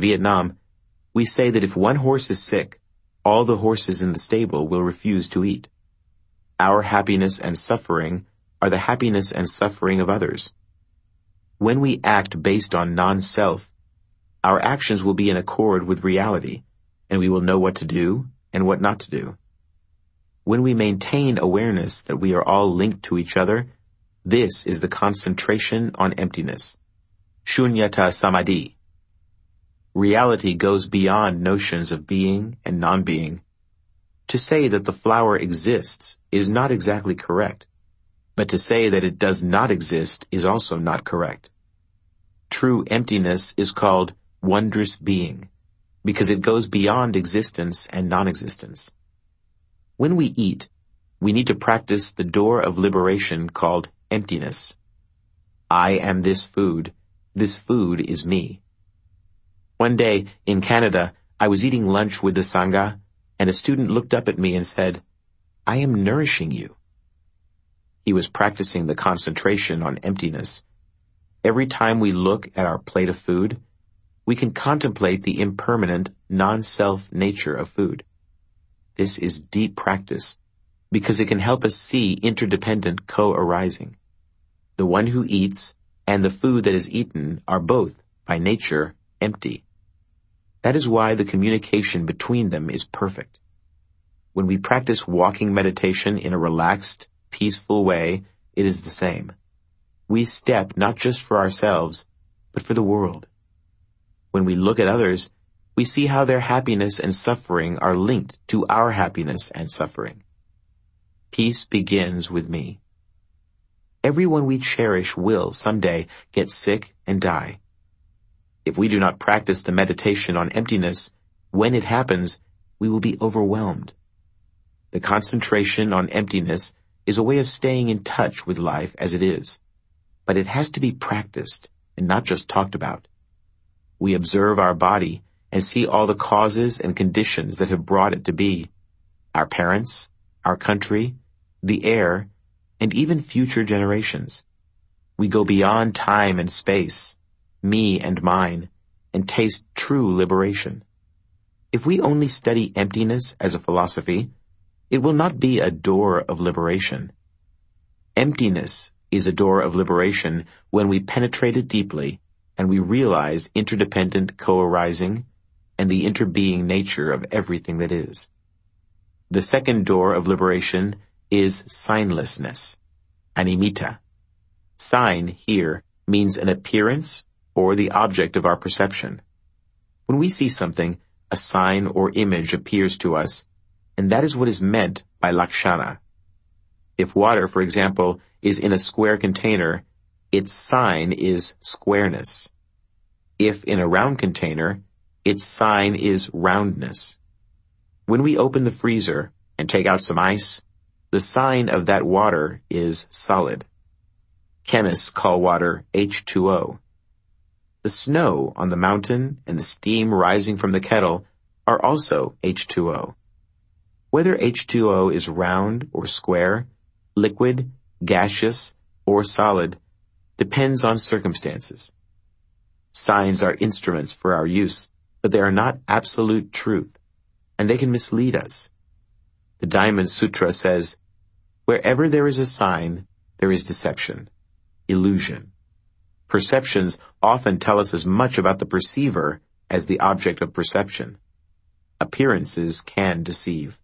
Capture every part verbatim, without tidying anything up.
Vietnam, we say that if one horse is sick, all the horses in the stable will refuse to eat. Our happiness and suffering are the happiness and suffering of others. When we act based on non-self, our actions will be in accord with reality, and we will know what to do and what not to do. When we maintain awareness that we are all linked to each other, this is the concentration on emptiness. Shunyata Samadhi. Reality goes beyond notions of being and non-being. To say that the flower exists is not exactly correct, but to say that it does not exist is also not correct. True emptiness is called wondrous being, because it goes beyond existence and non-existence. When we eat, we need to practice the door of liberation called emptiness. I am this food. This food is me. One day, in Canada, I was eating lunch with the Sangha, and a student looked up at me and said, "I am nourishing you." He was practicing the concentration on emptiness. Every time we look at our plate of food, we can contemplate the impermanent, non-self nature of food. This is deep practice, because it can help us see interdependent co-arising. The one who eats and the food that is eaten are both, by nature, empty. That is why the communication between them is perfect. When we practice walking meditation in a relaxed, peaceful way, it is the same. We step not just for ourselves, but for the world. When we look at others, we see how their happiness and suffering are linked to our happiness and suffering. Peace begins with me. Everyone we cherish will someday get sick and die. If we do not practice the meditation on emptiness, when it happens, we will be overwhelmed. The concentration on emptiness is a way of staying in touch with life as it is, but it has to be practiced and not just talked about. We observe our body and see all the causes and conditions that have brought it to be. Our parents, our country, the air, and even future generations. We go beyond time and space, me and mine, and taste true liberation. If we only study emptiness as a philosophy, it will not be a door of liberation. Emptiness is a door of liberation when we penetrate it deeply and we realize interdependent co-arising and the interbeing nature of everything that is. The second door of liberation is signlessness, animita. Sign here means an appearance or the object of our perception. When we see something, a sign or image appears to us, and that is what is meant by lakshana. If water, for example, is in a square container, its sign is squareness. If in a round container, its sign is roundness. When we open the freezer and take out some ice, the sign of that water is solid. Chemists call water H two O. The snow on the mountain and the steam rising from the kettle are also H two O. Whether H two O is round or square, liquid, gaseous, or solid, depends on circumstances. Signs are instruments for our use, but they are not absolute truth, and they can mislead us. The Diamond Sutra says, "Wherever there is a sign, there is deception, illusion." Perceptions often tell us as much about the perceiver as the object of perception. Appearances can deceive.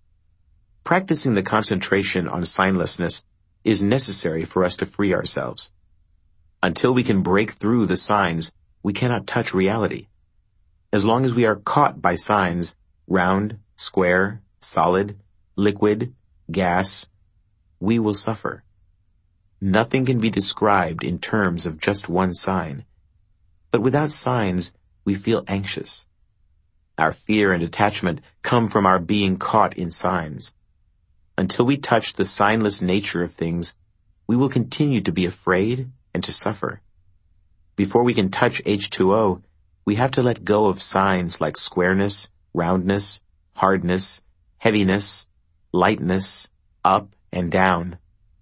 Practicing the concentration on signlessness is necessary for us to free ourselves. Until we can break through the signs, we cannot touch reality. As long as we are caught by signs, round, square, solid, liquid, gas, we will suffer. Nothing can be described in terms of just one sign. But without signs, we feel anxious. Our fear and attachment come from our being caught in signs. Until we touch the signless nature of things, we will continue to be afraid and to suffer. Before we can touch H two O, we have to let go of signs like squareness, roundness, hardness, heaviness, lightness, up and down.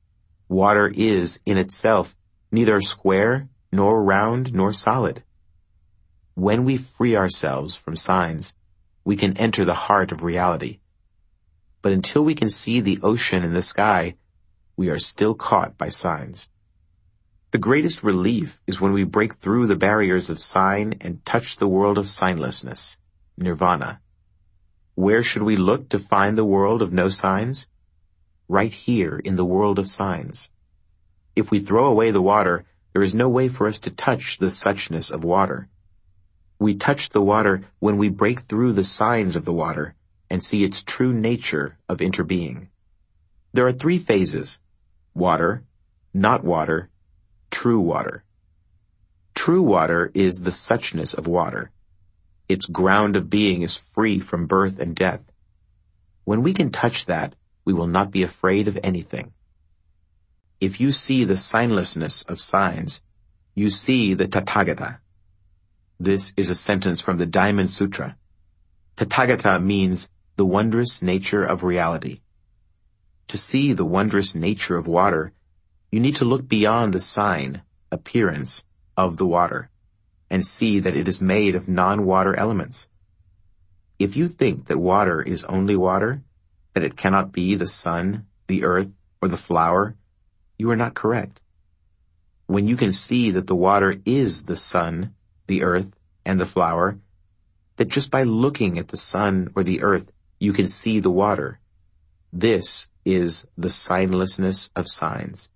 Water is, in itself, neither square, nor round, nor solid. When we free ourselves from signs, we can enter the heart of reality. But until we can see the ocean and the sky, we are still caught by signs. The greatest relief is when we break through the barriers of sign and touch the world of signlessness, nirvana. Where should we look to find the world of no signs? Right here in the world of signs. If we throw away the water, there is no way for us to touch the suchness of water. We touch the water when we break through the signs of the water and see its true nature of interbeing. There are three phases: water, not water, true water. True water is the suchness of water. Its ground of being is free from birth and death. When we can touch that, we will not be afraid of anything. If you see the signlessness of signs, you see the Tathagata. This is a sentence from the Diamond Sutra. Tathagata means the wondrous nature of reality. To see the wondrous nature of water, you need to look beyond the sign, appearance, of the water, and see that it is made of non-water elements. If you think that water is only water, that it cannot be the sun, the earth, or the flower, you are not correct. When you can see that the water is the sun, the earth, and the flower, that just by looking at the sun or the earth, you can see the water. This is the signlessness of signs.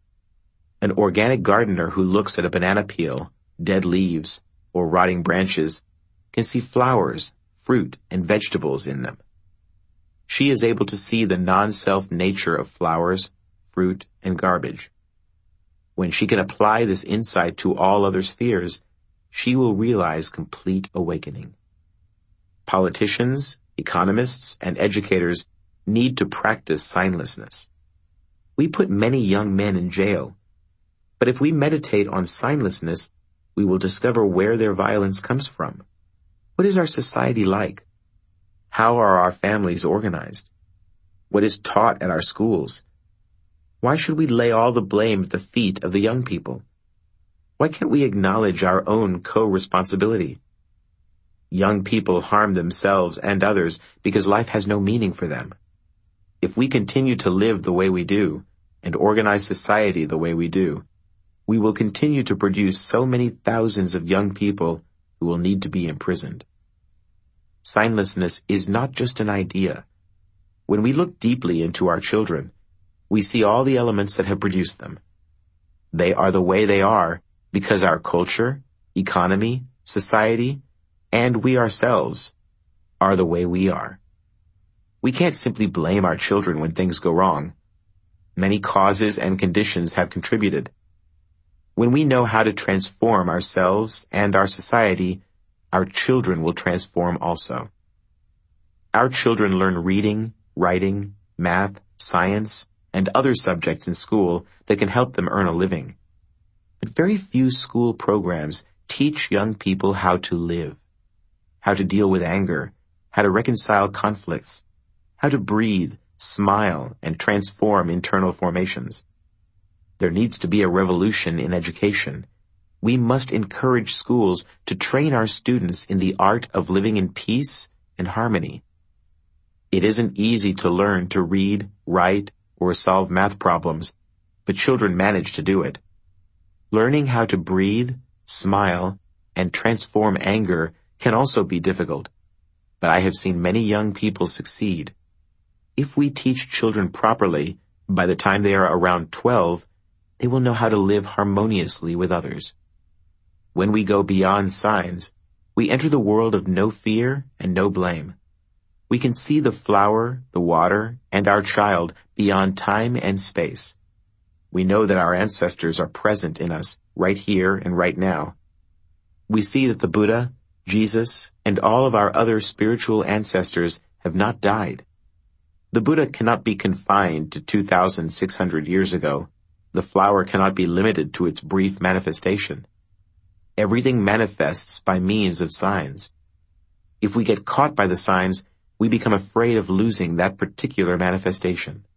An organic gardener who looks at a banana peel, dead leaves, or rotting branches can see flowers, fruit, and vegetables in them. She is able to see the non-self nature of flowers, fruit, and garbage. When she can apply this insight to all other spheres, she will realize complete awakening. Politicians, economists, and educators need to practice signlessness. We put many young men in jail, but if we meditate on signlessness, we will discover where their violence comes from. What is our society like? How are our families organized? What is taught at our schools? Why should we lay all the blame at the feet of the young people? Why can't we acknowledge our own co-responsibility? Young people harm themselves and others because life has no meaning for them. If we continue to live the way we do, and organize society the way we do, we will continue to produce so many thousands of young people who will need to be imprisoned. Signlessness is not just an idea. When we look deeply into our children, we see all the elements that have produced them. They are the way they are because our culture, economy, society, and we ourselves are the way we are. We can't simply blame our children when things go wrong. Many causes and conditions have contributed. When we know how to transform ourselves and our society, our children will transform also. Our children learn reading, writing, math, science, and other subjects in school that can help them earn a living. But very few school programs teach young people how to live, how to deal with anger, how to reconcile conflicts, how to breathe, smile, and transform internal formations. There needs to be a revolution in education. We must encourage schools to train our students in the art of living in peace and harmony. It isn't easy to learn to read, write, or solve math problems, but children manage to do it. Learning how to breathe, smile, and transform anger can also be difficult, but I have seen many young people succeed. If we teach children properly, by the time they are around twelve, they will know how to live harmoniously with others. When we go beyond signs, we enter the world of no fear and no blame. We can see the flower, the water, and our child beyond time and space. We know that our ancestors are present in us right here and right now. We see that the Buddha, Jesus, and all of our other spiritual ancestors have not died. The Buddha cannot be confined to two thousand six hundred years ago. The flower cannot be limited to its brief manifestation. Everything manifests by means of signs. If we get caught by the signs, we become afraid of losing that particular manifestation.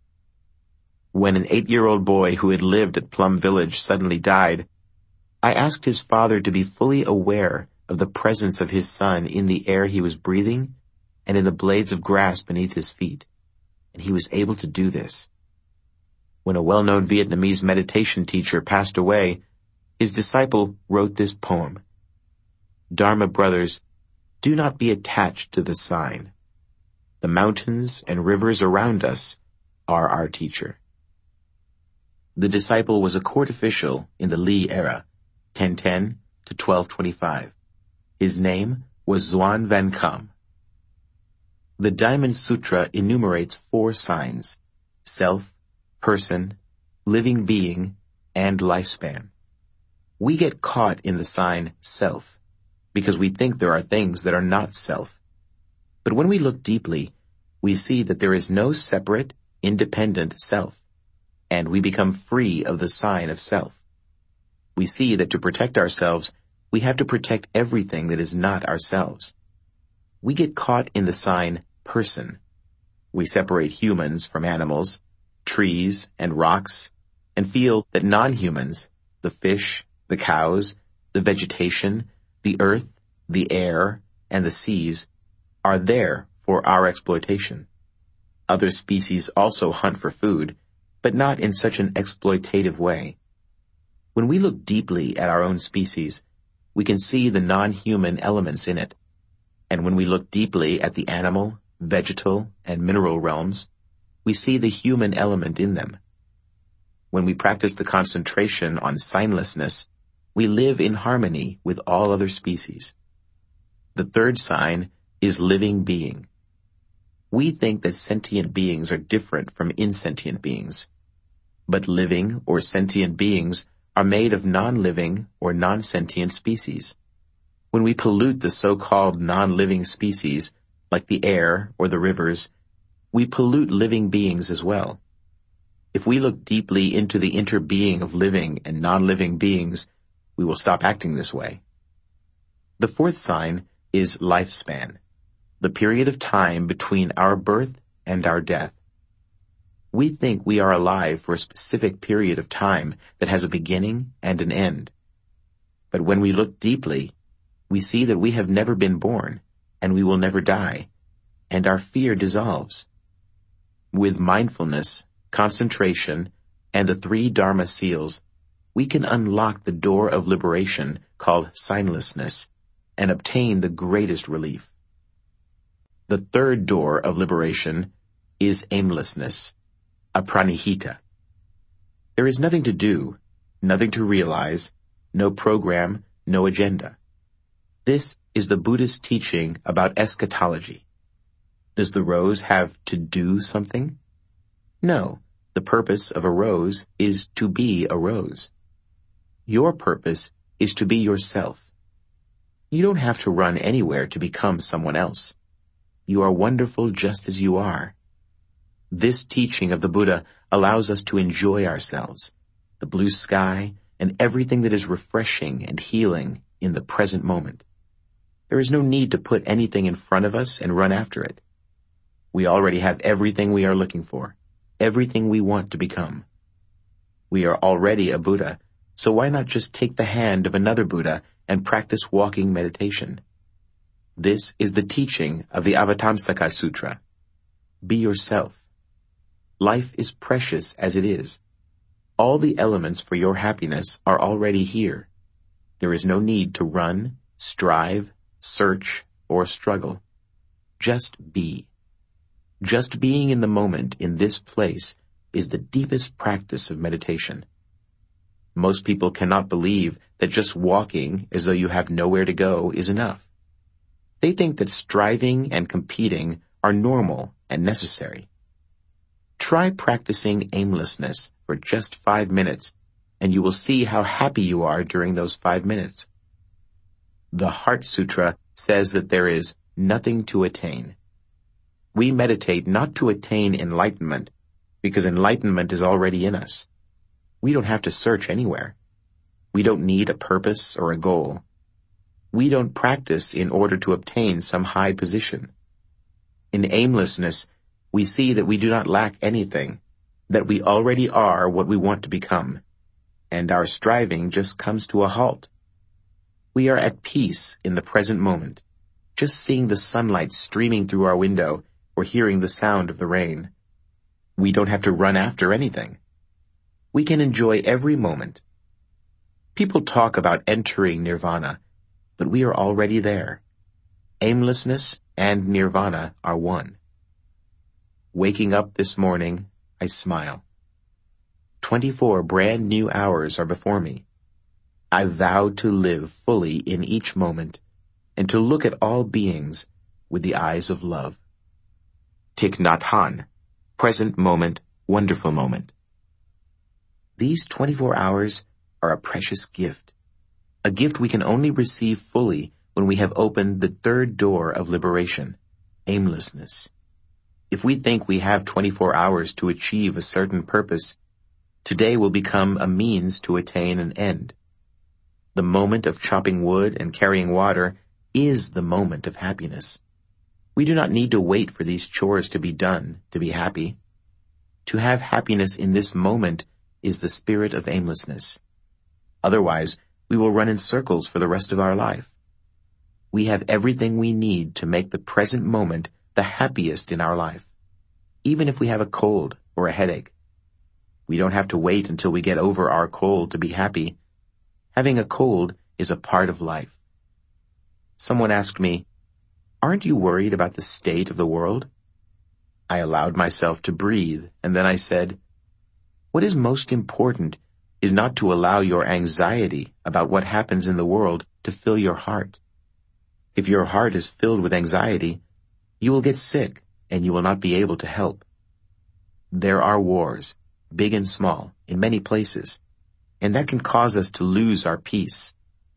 When an eight-year-old boy who had lived at Plum Village suddenly died, I asked his father to be fully aware of the presence of his Son in the air he was breathing and in the blades of grass beneath his feet. And he was able to do this. When a well-known Vietnamese meditation teacher passed away, his disciple wrote this poem. Dharma brothers, do not be attached to the sign. The mountains and rivers around us are our teacher. The disciple was a court official in the Ly era, ten ten to twelve twenty-five. His name was Xuan Van Kam. The Diamond Sutra enumerates four signs: self, person, living being, and lifespan. We get caught in the sign self because we think there are things that are not self. But when we look deeply, we see that there is no separate, independent self, and we become free of the sign of self. We see that to protect ourselves, we have to protect everything that is not ourselves. We get caught in the sign person. We separate humans from animals, trees, and rocks, and feel that non-humans, the fish, the cows, the vegetation, the earth, the air, and the seas, are there for our exploitation. Other species also hunt for food, but not in such an exploitative way. When we look deeply at our own species, we can see the non-human elements in it. And when we look deeply at the animal, vegetal, and mineral realms, we see the human element in them. When we practice the concentration on signlessness, we live in harmony with all other species. The third sign is living being. We think that sentient beings are different from insentient beings. But living or sentient beings are made of non-living or non-sentient species. When we pollute the so-called non-living species, like the air or the rivers, we pollute living beings as well. If we look deeply into the interbeing of living and non-living beings, we will stop acting this way. The fourth sign is lifespan, the period of time between our birth and our death. We think we are alive for a specific period of time that has a beginning and an end. But when we look deeply, we see that we have never been born, and we will never die, and our fear dissolves. With mindfulness, concentration, and the three Dharma seals, we can unlock the door of liberation called signlessness and obtain the greatest relief. The third door of liberation is aimlessness, apranihita. There is nothing to do, nothing to realize, no program, no agenda. This is the Buddhist teaching about eschatology. Does the rose have to do something? No, the purpose of a rose is to be a rose. Your purpose is to be yourself. You don't have to run anywhere to become someone else. You are wonderful just as you are. This teaching of the Buddha allows us to enjoy ourselves, the blue sky, and everything that is refreshing and healing in the present moment. There is no need to put anything in front of us and run after it. We already have everything we are looking for, everything we want to become. We are already a Buddha, so why not just take the hand of another Buddha and practice walking meditation? This is the teaching of the Avatamsaka Sutra. Be yourself. Life is precious as it is. All the elements for your happiness are already here. There is no need to run, strive, search, or struggle. Just be. Just being in the moment in this place is the deepest practice of meditation. Most people cannot believe that just walking as though you have nowhere to go is enough. They think that striving and competing are normal and necessary. Try practicing aimlessness for just five minutes, and you will see how happy you are during those five minutes. The Heart Sutra says that there is nothing to attain. We meditate not to attain enlightenment, because enlightenment is already in us. We don't have to search anywhere. We don't need a purpose or a goal. We don't practice in order to obtain some high position. In aimlessness, we see that we do not lack anything, that we already are what we want to become, and our striving just comes to a halt. We are at peace in the present moment, just seeing the sunlight streaming through our window or hearing the sound of the rain. We don't have to run after anything. We can enjoy every moment. People talk about entering nirvana, but we are already there. Aimlessness and nirvana are one. Waking up this morning, I smile. Twenty-four brand new hours are before me. I vow to live fully in each moment and to look at all beings with the eyes of love. Thich Nhat Hanh, present moment, wonderful moment. These twenty-four hours are a precious gift, a gift we can only receive fully when we have opened the third door of liberation, aimlessness. If we think we have twenty-four hours to achieve a certain purpose, today will become a means to attain an end. The moment of chopping wood and carrying water is the moment of happiness. We do not need to wait for these chores to be done to be happy. To have happiness in this moment is the spirit of aimlessness. Otherwise, we will run in circles for the rest of our life. We have everything we need to make the present moment the happiest in our life, even if we have a cold or a headache. We don't have to wait until we get over our cold to be happy. Having a cold is a part of life. Someone asked me, "Aren't you worried about the state of the world?" I allowed myself to breathe, and then I said, "What is most important is not to allow your anxiety about what happens in the world to fill your heart. If your heart is filled with anxiety, you will get sick and you will not be able to help. There are wars, big and small, in many places, and that can cause us to lose our peace.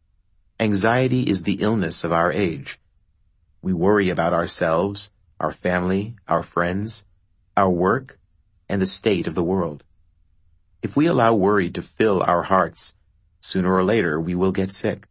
Anxiety is the illness of our age. We worry about ourselves, our family, our friends, our work, and the state of the world. If we allow worry to fill our hearts, sooner or later we will get sick.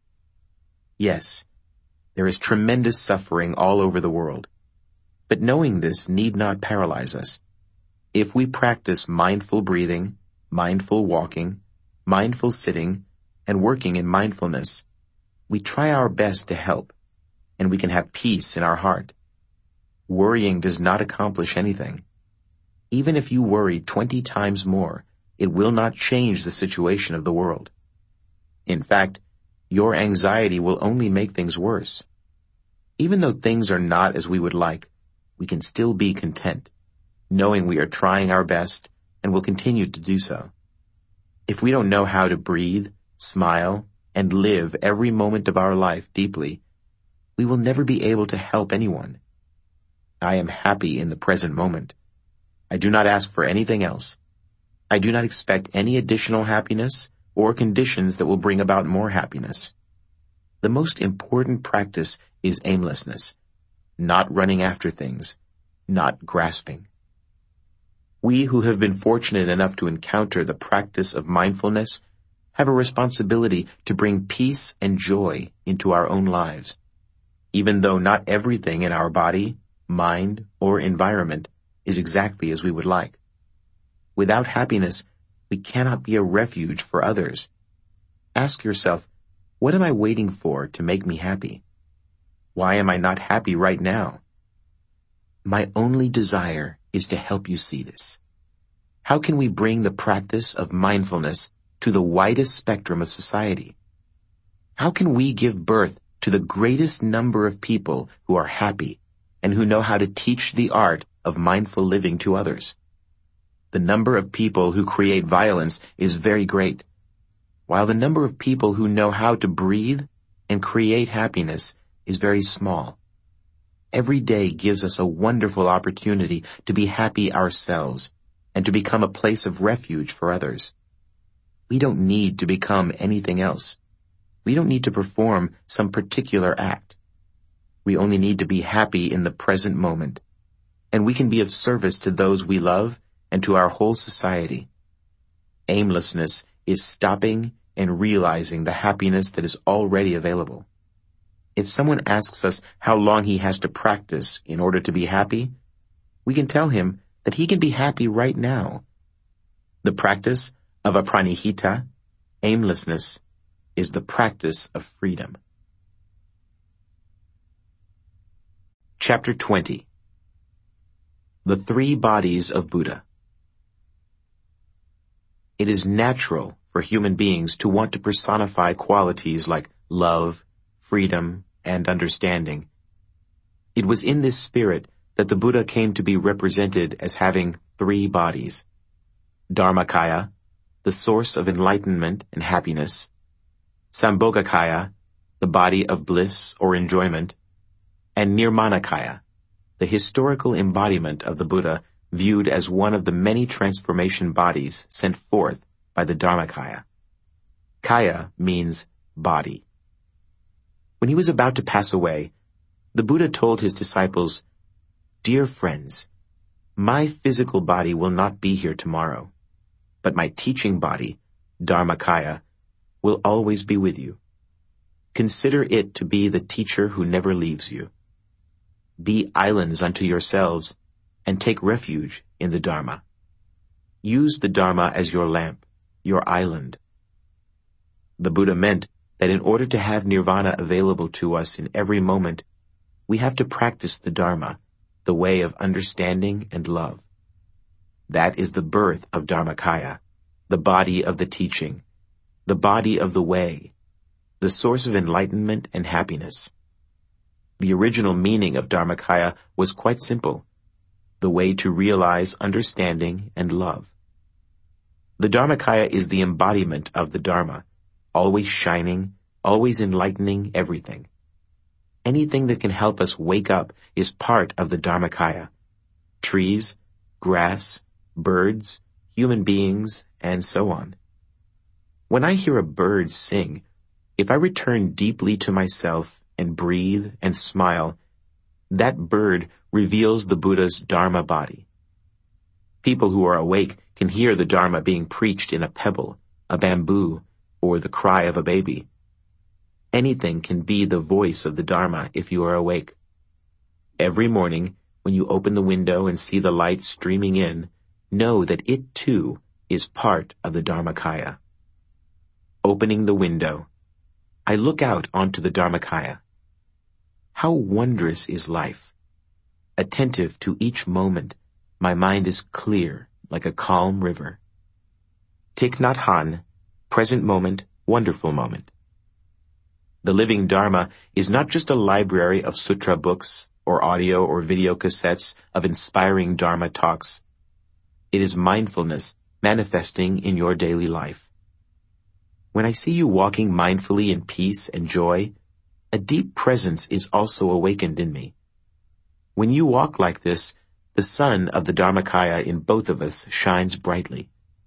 Yes, there is tremendous suffering all over the world, but knowing this need not paralyze us. If we practice mindful breathing, mindful walking, mindful sitting, and working in mindfulness, we try our best to help, and we can have peace in our heart. Worrying does not accomplish anything. Even if you worry twenty times more, it will not change the situation of the world. In fact, your anxiety will only make things worse. Even though things are not as we would like, we can still be content, knowing we are trying our best and will continue to do so. If we don't know how to breathe, smile, and live every moment of our life deeply, we will never be able to help anyone. I am happy in the present moment. I do not ask for anything else. I do not expect any additional happiness or conditions that will bring about more happiness. The most important practice is aimlessness, not running after things, not grasping. We who have been fortunate enough to encounter the practice of mindfulness have a responsibility to bring peace and joy into our own lives, even though not everything in our body, mind, or environment is exactly as we would like. Without happiness, we cannot be a refuge for others. Ask yourself, what am I waiting for to make me happy? Why am I not happy right now? My only desire is to help you see this. How can we bring the practice of mindfulness to the widest spectrum of society? How can we give birth to the greatest number of people who are happy and who know how to teach the art of mindful living to others? The number of people who create violence is very great, while the number of people who know how to breathe and create happiness is very small. Every day gives us a wonderful opportunity to be happy ourselves and to become a place of refuge for others. We don't need to become anything else. We don't need to perform some particular act. We only need to be happy in the present moment, and we can be of service to those we love and to our whole society. Aimlessness is stopping and realizing the happiness that is already available. If someone asks us how long he has to practice in order to be happy, we can tell him that he can be happy right now. The practice of apranihita, aimlessness, is the practice of freedom. Chapter twenty. The Three Bodies of Buddha. It is natural for human beings to want to personify qualities like love, freedom, and understanding. It was in this spirit that the Buddha came to be represented as having three bodies: Dharmakaya, the source of enlightenment and happiness; Sambhogakaya, the body of bliss or enjoyment; and Nirmanakaya, the historical embodiment of the Buddha viewed as one of the many transformation bodies sent forth by the Dharmakaya. Kaya means body. When he was about to pass away, the Buddha told his disciples, "Dear friends, my physical body will not be here tomorrow, but my teaching body, Dharmakaya, will always be with you. Consider it to be the teacher who never leaves you. Be islands unto yourselves, and take refuge in the Dharma. Use the Dharma as your lamp, your island." The Buddha meant that in order to have nirvana available to us in every moment, we have to practice the Dharma, the way of understanding and love. That is the birth of Dharmakaya, the body of the teaching, the body of the way, the source of enlightenment and happiness. The original meaning of Dharmakaya was quite simple: the way to realize understanding and love. The Dharmakaya is the embodiment of the Dharma, always shining, always enlightening everything. Anything that can help us wake up is part of the Dharmakaya: trees, grass, birds, human beings, and so on. When I hear a bird sing, if I return deeply to myself and breathe and smile, that bird reveals the Buddha's Dharma body. People who are awake can hear the Dharma being preached in a pebble, a bamboo, or the cry of a baby. Anything can be the voice of the Dharma if you are awake. Every morning, when you open the window and see the light streaming in, know that it too is part of the Dharmakaya. Opening the window, I look out onto the Dharmakaya. How wondrous is life! Attentive to each moment, my mind is clear like a calm river. Thich Nhat Hanh, present moment, wonderful moment. The living Dharma is not just a library of sutra books or audio or video cassettes of inspiring Dharma talks. It is mindfulness manifesting in your daily life. When I see you walking mindfully in peace and joy, a deep presence is also awakened in me. When you walk like this, the sun of the Dharmakaya in both of us shines brightly.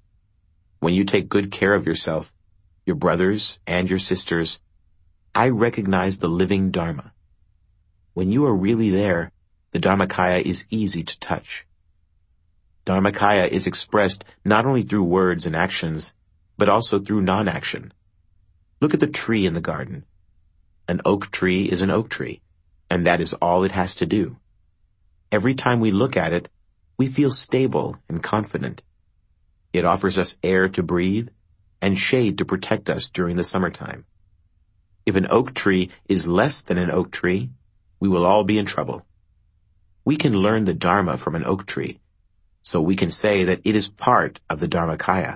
When you take good care of yourself, your brothers and your sisters, I recognize the living Dharma. When you are really there, the Dharmakaya is easy to touch. Dharmakaya is expressed not only through words and actions, but also through non-action. Look at the tree in the garden. An oak tree is an oak tree, and that is all it has to do. Every time we look at it, we feel stable and confident. It offers us air to breathe and shade to protect us during the summertime. If an oak tree is less than an oak tree, we will all be in trouble. We can learn the Dharma from an oak tree, so we can say that it is part of the Dharmakaya.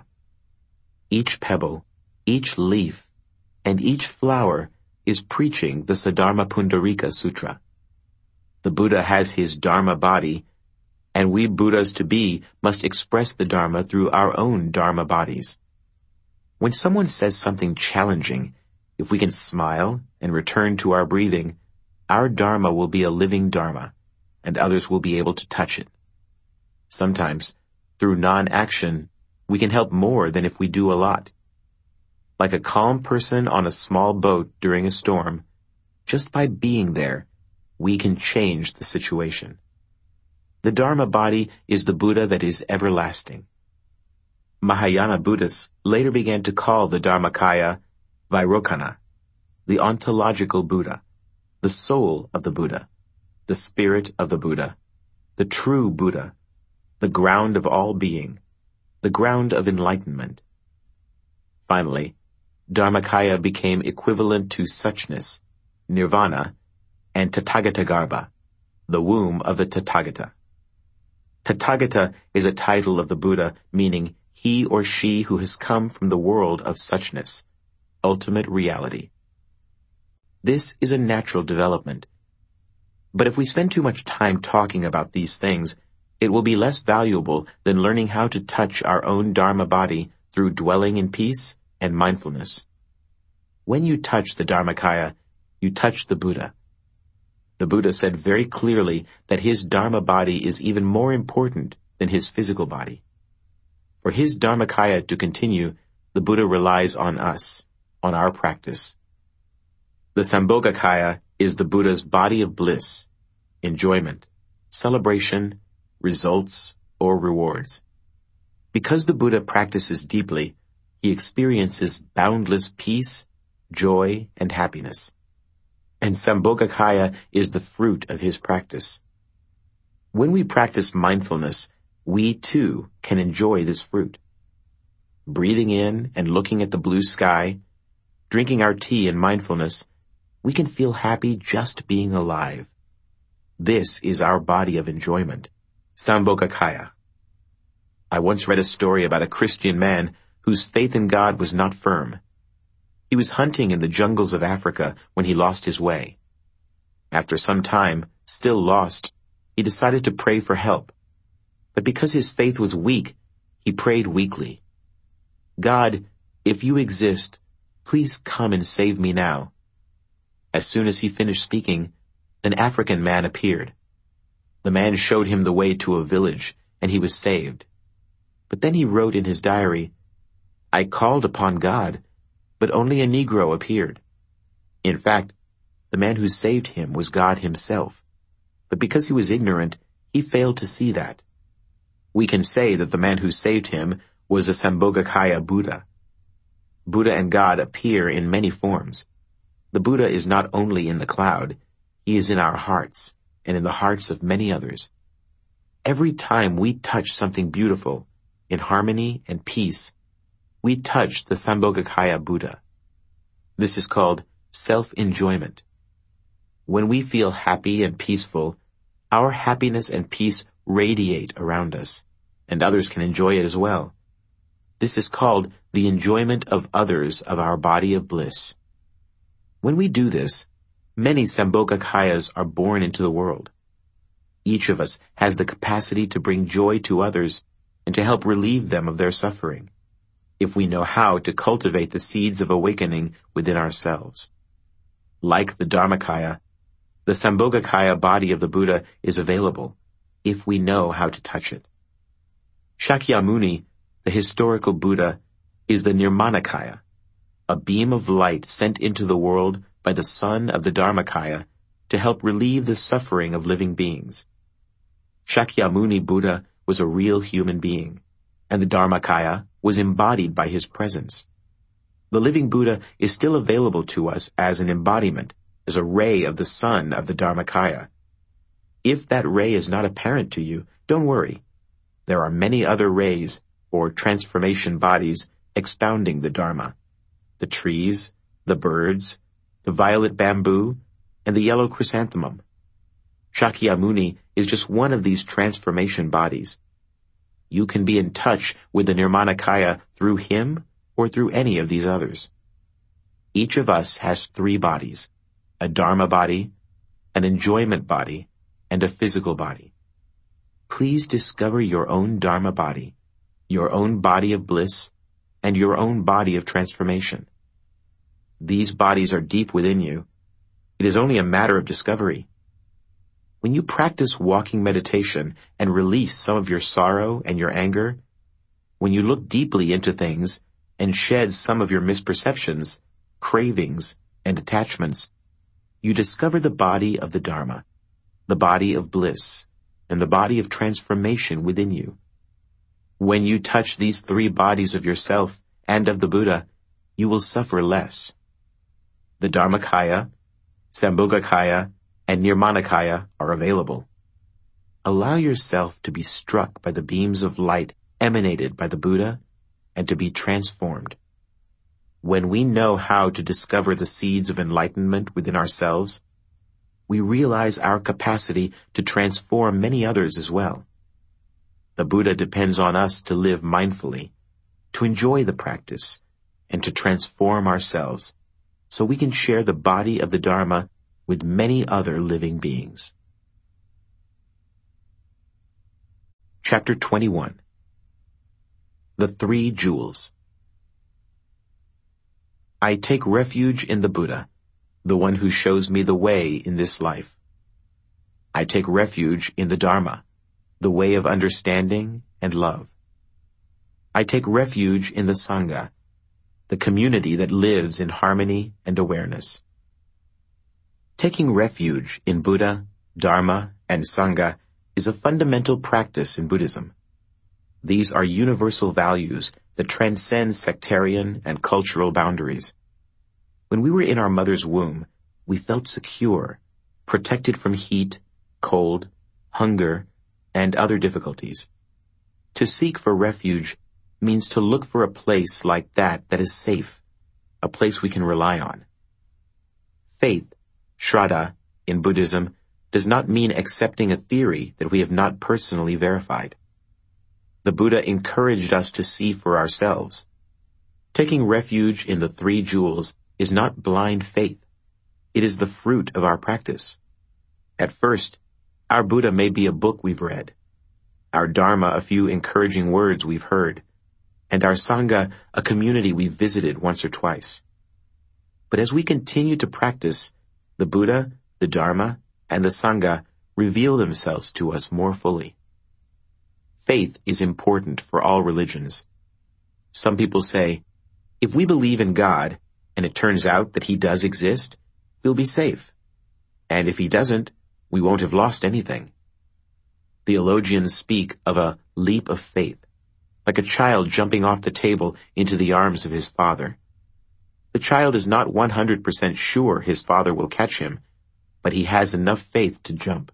Each pebble, each leaf, and each flower is preaching the Saddharma Pundarika Sutra. The Buddha has his Dharma body, and we Buddhas to be must express the Dharma through our own Dharma bodies. When someone says something challenging, if we can smile and return to our breathing, our Dharma will be a living Dharma, and others will be able to touch it. Sometimes, through non-action, we can help more than if we do a lot. Like a calm person on a small boat during a storm, just by being there, we can change the situation. The Dharma body is the Buddha that is everlasting. Mahayana Buddhists later began to call the Dharmakaya Vairocana, the ontological Buddha, the soul of the Buddha, the spirit of the Buddha, the true Buddha, the ground of all being, the ground of enlightenment. Finally, Dharmakaya became equivalent to suchness, nirvana, and Tathagatagarbha, the womb of the Tathagata. Tathagata is a title of the Buddha meaning he or she who has come from the world of suchness, ultimate reality. This is a natural development. But if we spend too much time talking about these things, it will be less valuable than learning how to touch our own Dharma body through dwelling in peace and mindfulness. When you touch the Dharmakaya, you touch the Buddha. The Buddha said very clearly that his Dharma body is even more important than his physical body. For his Dharmakaya to continue, the Buddha relies on us, on our practice. The Sambhogakaya is the Buddha's body of bliss, enjoyment, celebration, results, or rewards. Because the Buddha practices deeply, he experiences boundless peace, joy, and happiness. And Sambhogakaya is the fruit of his practice. When we practice mindfulness, we too can enjoy this fruit. Breathing in and looking at the blue sky, drinking our tea in mindfulness, we can feel happy just being alive. This is our body of enjoyment, Sambhogakaya. I once read a story about a Christian man whose faith in God was not firm. He was hunting in the jungles of Africa when he lost his way. After some time, still lost, he decided to pray for help. But because his faith was weak, he prayed weakly. God, if you exist, please come and save me now. As soon as he finished speaking, an African man appeared. The man showed him the way to a village, and he was saved. But then he wrote in his diary, I called upon God, but only a Negro appeared. In fact, the man who saved him was God himself. But because he was ignorant, he failed to see that. We can say that the man who saved him was a Sambhogakaya Buddha. Buddha and God appear in many forms. The Buddha is not only in the cloud, he is in our hearts and in the hearts of many others. Every time we touch something beautiful, in harmony and peace, we touch the Sambhogakaya Buddha. This is called self-enjoyment. When we feel happy and peaceful, our happiness and peace radiate around us, and others can enjoy it as well. This is called the enjoyment of others of our body of bliss. When we do this, many Sambhogakayas are born into the world. Each of us has the capacity to bring joy to others and to help relieve them of their suffering, if we know how to cultivate the seeds of awakening within ourselves. Like the Dharmakaya, the Sambhogakaya body of the Buddha is available, if we know how to touch it. Shakyamuni, the historical Buddha, is the Nirmanakaya, a beam of light sent into the world by the son of the Dharmakaya to help relieve the suffering of living beings. Shakyamuni Buddha was a real human being, and the Dharmakaya was embodied by his presence. The living Buddha is still available to us as an embodiment, as a ray of the sun of the Dharmakaya. If that ray is not apparent to you, don't worry. There are many other rays, or transformation bodies, expounding the Dharma. The trees, the birds, the violet bamboo, and the yellow chrysanthemum. Shakyamuni is just one of these transformation bodies. You can be in touch with the Nirmanakaya through him or through any of these others. Each of us has three bodies, a Dharma body, an enjoyment body, and a physical body. Please discover your own Dharma body, your own body of bliss, and your own body of transformation. These bodies are deep within you. It is only a matter of discovery. When you practice walking meditation and release some of your sorrow and your anger, when you look deeply into things and shed some of your misperceptions, cravings, and attachments, you discover the body of the Dharma, the body of bliss, and the body of transformation within you. When you touch these three bodies of yourself and of the Buddha, you will suffer less. The Dharmakaya, Sambhogakaya, and Nirmanakaya are available. Allow yourself to be struck by the beams of light emanated by the Buddha and to be transformed. When we know how to discover the seeds of enlightenment within ourselves, we realize our capacity to transform many others as well. The Buddha depends on us to live mindfully, to enjoy the practice, and to transform ourselves, so we can share the body of the Dharma with many other living beings. Chapter twenty-one. The Three Jewels. I take refuge in the Buddha, the one who shows me the way in this life. I take refuge in the Dharma, the way of understanding and love. I take refuge in the Sangha, the community that lives in harmony and awareness. Taking refuge in Buddha, Dharma, and Sangha is a fundamental practice in Buddhism. These are universal values that transcend sectarian and cultural boundaries. When we were in our mother's womb, we felt secure, protected from heat, cold, hunger, and other difficulties. To seek for refuge means to look for a place like that that is safe, a place we can rely on. Faith, Shraddha, in Buddhism, does not mean accepting a theory that we have not personally verified. The Buddha encouraged us to see for ourselves. Taking refuge in the Three Jewels is not blind faith. It is the fruit of our practice. At first, our Buddha may be a book we've read, our Dharma a few encouraging words we've heard, and our Sangha a community we've visited once or twice. But as we continue to practice, the Buddha, the Dharma, and the Sangha reveal themselves to us more fully. Faith is important for all religions. Some people say, if we believe in God, and it turns out that He does exist, we'll be safe. And if He doesn't, we won't have lost anything. Theologians speak of a leap of faith, like a child jumping off the table into the arms of his father. The child is not one hundred percent sure his father will catch him, but he has enough faith to jump.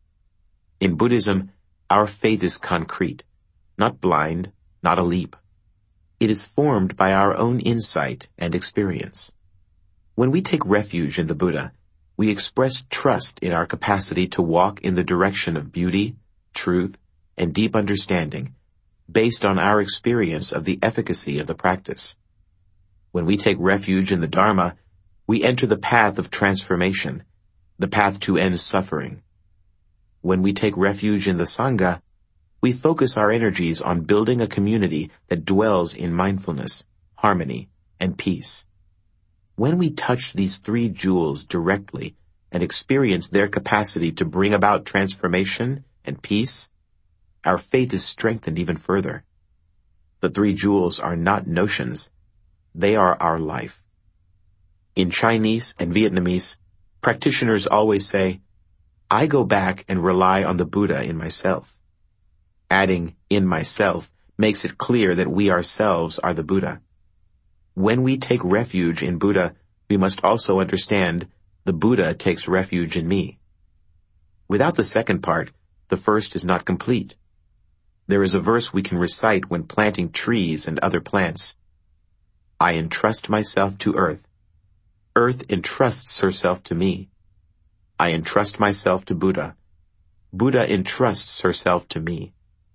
In Buddhism, our faith is concrete, not blind, not a leap. It is formed by our own insight and experience. When we take refuge in the Buddha, we express trust in our capacity to walk in the direction of beauty, truth, and deep understanding, based on our experience of the efficacy of the practice. When we take refuge in the Dharma, we enter the path of transformation, the path to end suffering. When we take refuge in the Sangha, we focus our energies on building a community that dwells in mindfulness, harmony, and peace. When we touch these three jewels directly and experience their capacity to bring about transformation and peace, our faith is strengthened even further. The three jewels are not notions. They are our life. In Chinese and Vietnamese, practitioners always say, I go back and rely on the Buddha in myself. Adding in myself makes it clear that we ourselves are the Buddha. When we take refuge in Buddha, we must also understand the Buddha takes refuge in me. Without the second part, the first is not complete. There is a verse we can recite when planting trees and other plants. I entrust myself to earth. Earth entrusts herself to me. I entrust myself to Buddha. Buddha entrusts herself to me.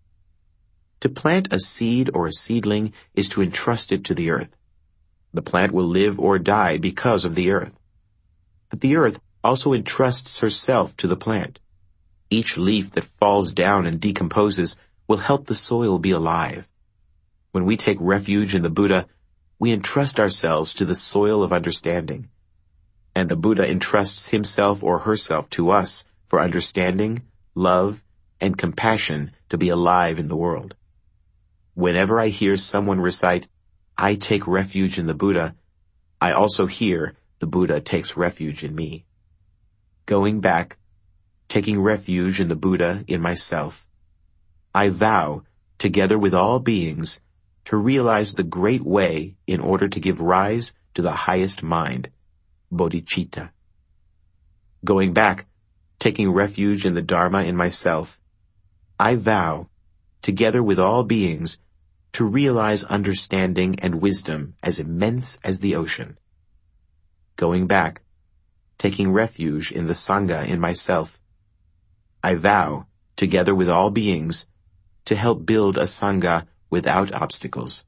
To plant a seed or a seedling is to entrust it to the earth. The plant will live or die because of the earth. But the earth also entrusts herself to the plant. Each leaf that falls down and decomposes will help the soil be alive. When we take refuge in the Buddha, we entrust ourselves to the soil of understanding. And the Buddha entrusts himself or herself to us for understanding, love, and compassion to be alive in the world. Whenever I hear someone recite, I take refuge in the Buddha, I also hear the Buddha takes refuge in me. Going back, taking refuge in the Buddha in myself, I vow, together with all beings, to realize the great way in order to give rise to the highest mind, bodhicitta. Going back, taking refuge in the Dharma in myself, I vow, together with all beings, to realize understanding and wisdom as immense as the ocean. Going back, taking refuge in the Sangha in myself. I vow, together with all beings, to help build a Sangha without obstacles.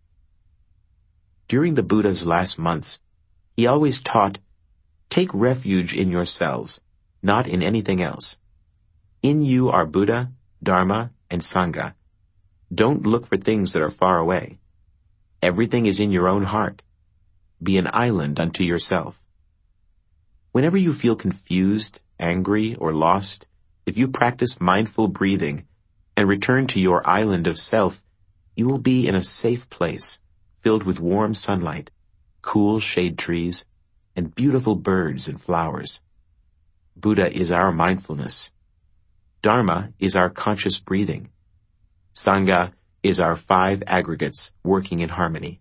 During the Buddha's last months, he always taught, take refuge in yourselves, not in anything else. In you are Buddha, Dharma, and Sangha. Don't look for things that are far away. Everything is in your own heart. Be an island unto yourself. Whenever you feel confused, angry, or lost, if you practice mindful breathing and return to your island of self, you will be in a safe place, filled with warm sunlight, cool shade trees, and beautiful birds and flowers. Buddha is our mindfulness. Dharma is our conscious breathing. Sangha is our five aggregates working in harmony.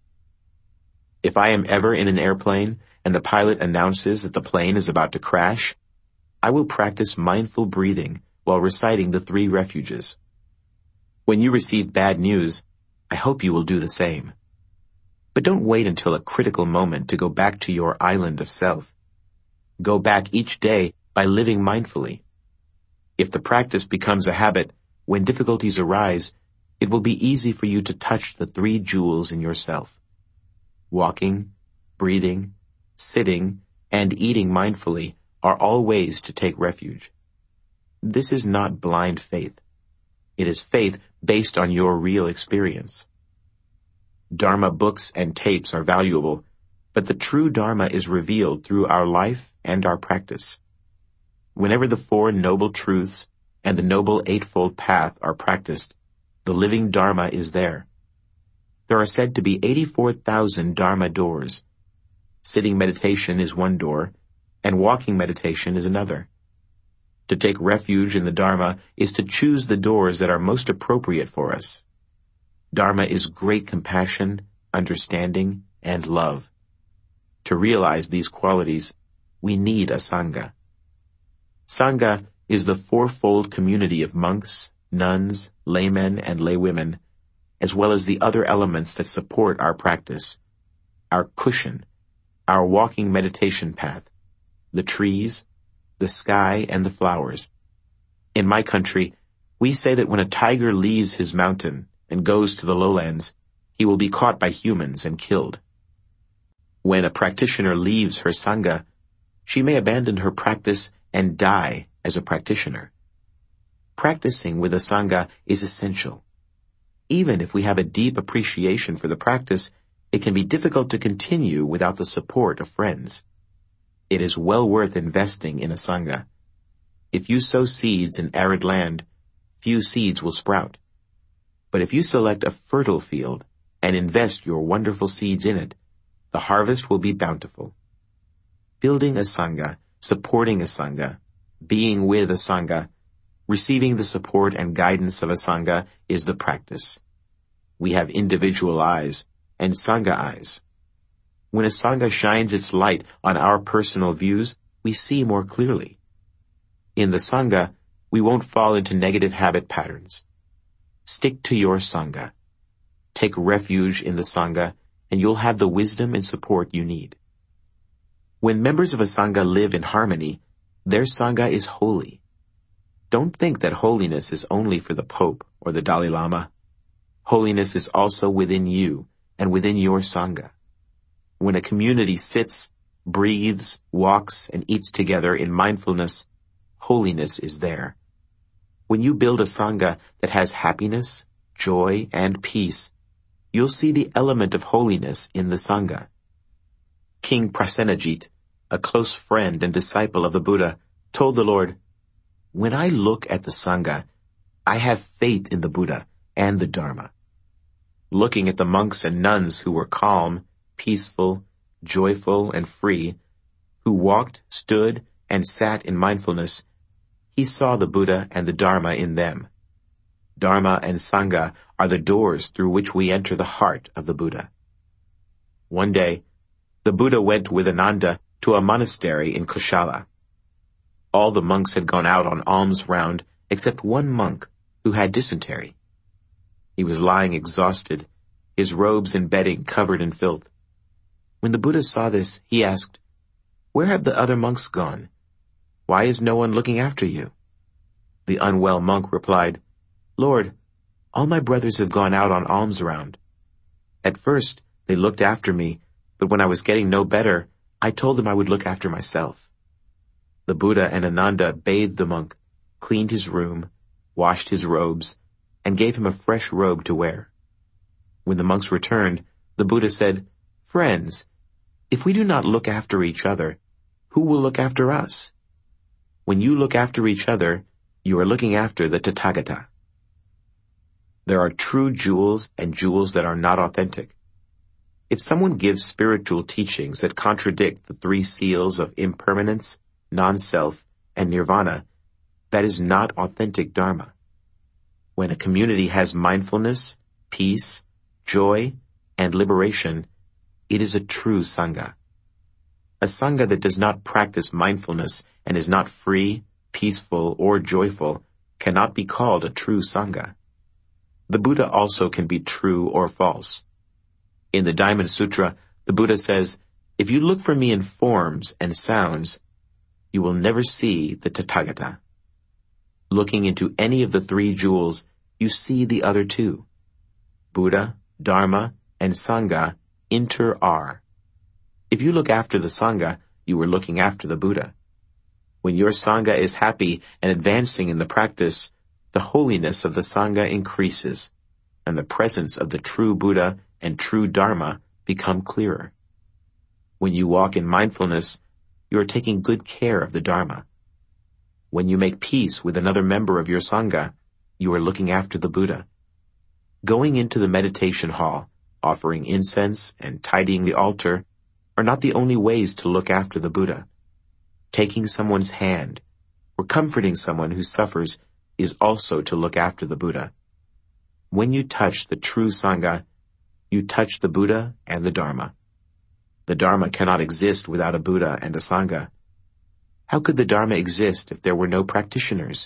If I am ever in an airplane and the pilot announces that the plane is about to crash, I will practice mindful breathing while reciting the three refuges. When you receive bad news, I hope you will do the same. But don't wait until a critical moment to go back to your island of self. Go back each day by living mindfully. If the practice becomes a habit, when difficulties arise, it will be easy for you to touch the three jewels in yourself. Walking, breathing, sitting, and eating mindfully are all ways to take refuge. This is not blind faith. It is faith based on your real experience. Dharma books and tapes are valuable, but the true Dharma is revealed through our life and our practice. Whenever the Four Noble Truths and the Noble Eightfold Path are practiced, the living Dharma is there. There are said to be eighty-four thousand Dharma doors. Sitting meditation is one door, and walking meditation is another. To take refuge in the Dharma is to choose the doors that are most appropriate for us. Dharma is great compassion, understanding, and love. To realize these qualities, we need a Sangha. Sangha is the fourfold community of monks, nuns, laymen, and laywomen, as well as the other elements that support our practice. Our cushion, our walking meditation path, the trees, the sky, and the flowers. In my country, we say that when a tiger leaves his mountain and goes to the lowlands, he will be caught by humans and killed. When a practitioner leaves her Sangha, she may abandon her practice and die as a practitioner. Practicing with a Sangha is essential. Even if we have a deep appreciation for the practice, it can be difficult to continue without the support of friends. It is well worth investing in a Sangha. If you sow seeds in arid land, few seeds will sprout. But if you select a fertile field and invest your wonderful seeds in it, the harvest will be bountiful. Building a Sangha, supporting a Sangha, being with a Sangha, receiving the support and guidance of a Sangha is the practice. We have individual eyes and Sangha eyes. When a Sangha shines its light on our personal views, we see more clearly. In the Sangha, we won't fall into negative habit patterns. Stick to your Sangha. Take refuge in the Sangha, and you'll have the wisdom and support you need. When members of a Sangha live in harmony, their Sangha is holy. Don't think that holiness is only for the Pope or the Dalai Lama. Holiness is also within you and within your Sangha. When a community sits, breathes, walks, and eats together in mindfulness, holiness is there. When you build a Sangha that has happiness, joy, and peace, you'll see the element of holiness in the Sangha. King Prasenajit, a close friend and disciple of the Buddha, told the Lord, "When I look at the Sangha, I have faith in the Buddha and the Dharma." Looking at the monks and nuns who were calm, peaceful, joyful, and free, who walked, stood, and sat in mindfulness, he saw the Buddha and the Dharma in them. Dharma and Sangha are the doors through which we enter the heart of the Buddha. One day, the Buddha went with Ananda to a monastery in Koshala. All the monks had gone out on alms round except one monk who had dysentery. He was lying exhausted, his robes and bedding covered in filth. When the Buddha saw this, he asked, "Where have the other monks gone? Why is no one looking after you?" The unwell monk replied, "Lord, all my brothers have gone out on alms round. At first, they looked after me, but when I was getting no better, I told them I would look after myself." The Buddha and Ananda bathed the monk, cleaned his room, washed his robes, and gave him a fresh robe to wear. When the monks returned, the Buddha said, "Friends, if we do not look after each other, who will look after us? When you look after each other, you are looking after the Tathagata." There are true jewels and jewels that are not authentic. If someone gives spiritual teachings that contradict the three seals of impermanence, non-self, and nirvana, that is not authentic Dharma. When a community has mindfulness, peace, joy, and liberation, it is a true Sangha. A Sangha that does not practice mindfulness and is not free, peaceful, or joyful cannot be called a true Sangha. The Buddha also can be true or false. In the Diamond Sutra, the Buddha says, "If you look for me in forms and sounds, you will never see the Tathagata." Looking into any of the three jewels, you see the other two. Buddha, Dharma, and Sangha inter-are. If you look after the Sangha, you are looking after the Buddha. When your Sangha is happy and advancing in the practice, the holiness of the Sangha increases, and the presence of the true Buddha and true Dharma become clearer. When you walk in mindfulness, you are taking good care of the Dharma. When you make peace with another member of your Sangha, you are looking after the Buddha. Going into the meditation hall, offering incense, and tidying the altar are not the only ways to look after the Buddha. Taking someone's hand or comforting someone who suffers is also to look after the Buddha. When you touch the true Sangha, you touch the Buddha and the Dharma. The Dharma cannot exist without a Buddha and a Sangha. How could the Dharma exist if there were no practitioners?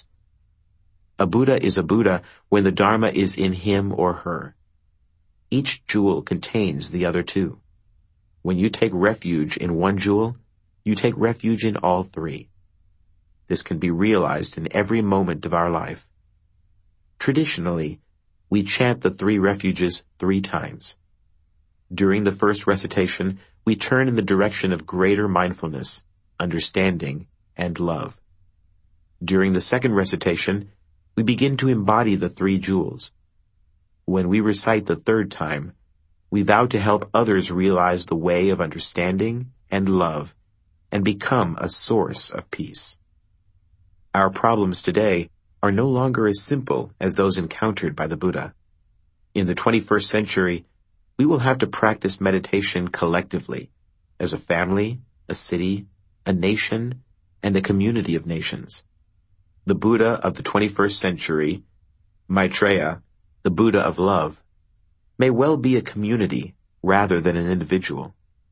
A Buddha is a Buddha when the Dharma is in him or her. Each jewel contains the other two. When you take refuge in one jewel, you take refuge in all three. This can be realized in every moment of our life. Traditionally, we chant the three refuges three times. During the first recitation, we turn in the direction of greater mindfulness, understanding, and love. During the second recitation, we begin to embody the three jewels. When we recite the third time, we vow to help others realize the way of understanding and love and become a source of peace. Our problems today are no longer as simple as those encountered by the Buddha. In the twenty-first century, we will have to practice meditation collectively, as a family, a city, a nation, and a community of nations. The Buddha of the twenty-first century, Maitreya, the Buddha of love, may well be a community rather than an individual.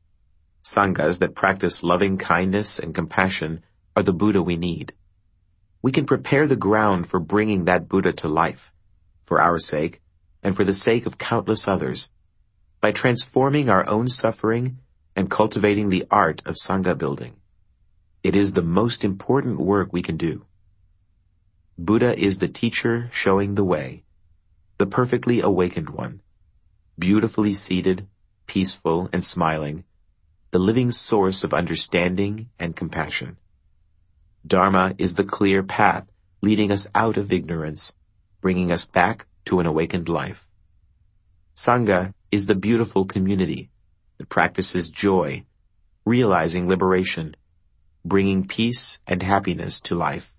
Sanghas that practice loving kindness and compassion are the Buddha we need. We can prepare the ground for bringing that Buddha to life, for our sake and for the sake of countless others, by transforming our own suffering and cultivating the art of Sangha building. It is the most important work we can do. Buddha is the teacher showing the way, the perfectly awakened one, beautifully seated, peaceful, and smiling, the living source of understanding and compassion. Dharma is the clear path leading us out of ignorance, bringing us back to an awakened life. Sangha is the beautiful community that practices joy, realizing liberation, bringing peace and happiness to life.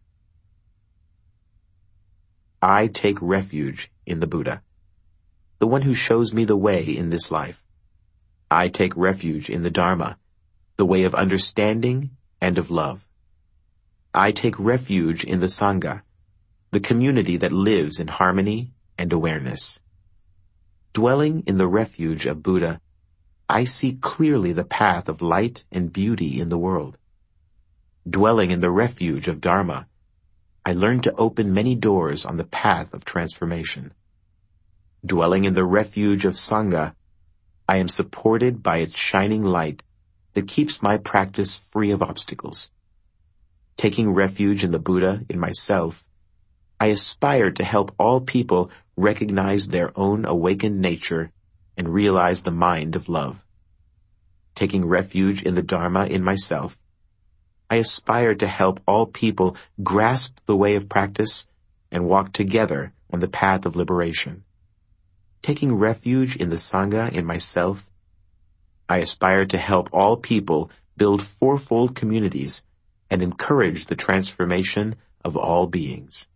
I take refuge in the Buddha, the one who shows me the way in this life. I take refuge in the Dharma, the way of understanding and of love. I take refuge in the Sangha, the community that lives in harmony and awareness. Dwelling in the refuge of Buddha, I see clearly the path of light and beauty in the world. Dwelling in the refuge of Dharma, I learn to open many doors on the path of transformation. Dwelling in the refuge of Sangha, I am supported by its shining light that keeps my practice free of obstacles. taking refuge in the Buddha, in myself, I aspire to help all people recognize their own awakened nature and realize the mind of love. Taking refuge in the Dharma, in myself, I aspire to help all people grasp the way of practice and walk together on the path of liberation. Taking refuge in the Sangha, in myself, I aspire to help all people build fourfold communities and encourage the transformation of all beings.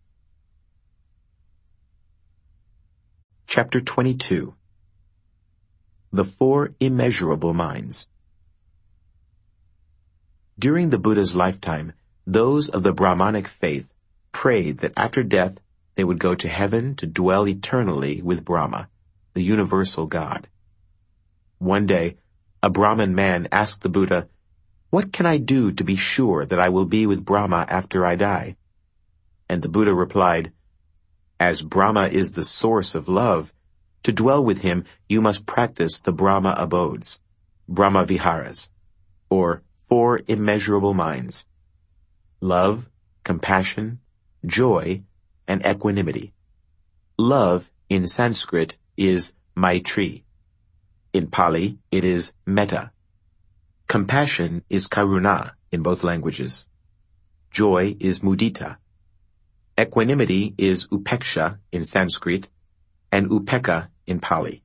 Chapter twenty-two. The Four Immeasurable Minds. During the Buddha's lifetime, those of the Brahmanic faith prayed that after death they would go to heaven to dwell eternally with Brahma, the universal God. One day, a Brahmin man asked the Buddha, "What can I do to be sure that I will be with Brahma after I die?" And the Buddha replied, "As Brahma is the source of love, to dwell with him you must practice the Brahma abodes, Brahma Viharas, or Four Immeasurable Minds: love, compassion, joy, and equanimity. Love, in Sanskrit, is Maitri. In Pali, it is Metta. Compassion is Karuna in both languages. Joy is Mudita. Equanimity is Upeksha in Sanskrit, and Upeka in Pali.